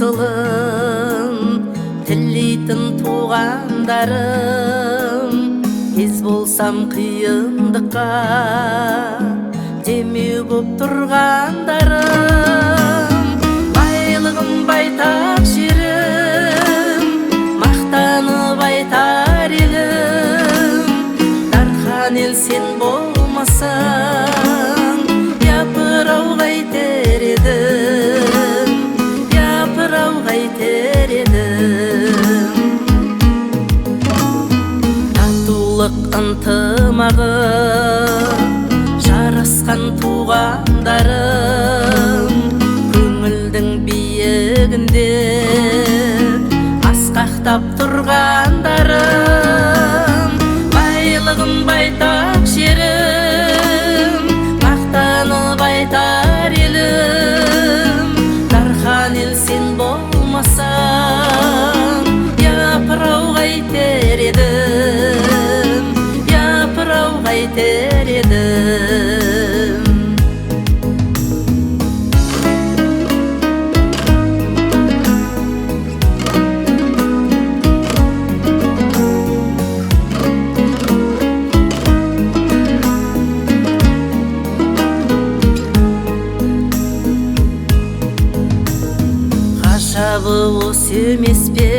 тылын тillейтін туғандарым, кез болсам қиындыққа демеу боп тұрғандарым. Байлығым байтақ жерім, мақтанып айтар елім, дархан ел сен болмасаң, япыр-ау қайтер едім, япыр-ау қайтер едім. Татулық ынтымағы жарасқан туғандарым, көңілдің биігінде асқақтап тұрғандарым. Байлығым байтақ жерім, мақтанып айтар елім, дархан ел сен болмасаң, япыр-ау қайтер едім, япыр-ау қайтер едім. Ғажабы осы емес пе,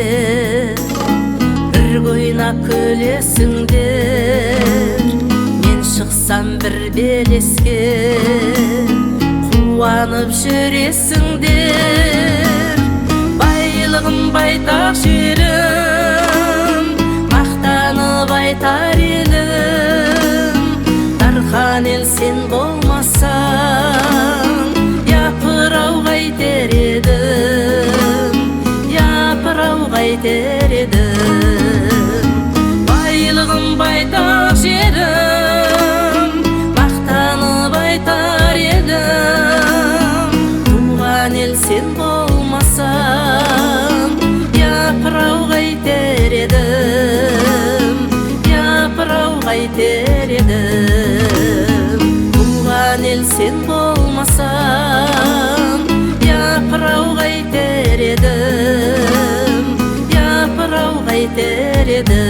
бірге ойнап күлесіңдер, мен шықсам бір белеске қуанып жүресіңдер. Байлығым байтақ жерім, мақтанып айтар елім, дархан ел сен болмасаң, япыр-ау қайтер едім, япыр-ау қайтер едім. Байлығым байтақ жерім, мақтанып айтар едім, туған ел сен болмасаң, япыр-ау қайтер едім, япыр-ау қайтер едім. Туған ел сен болмасаң, япыр-ау қайтер едім, япыр-ау қайтер едім.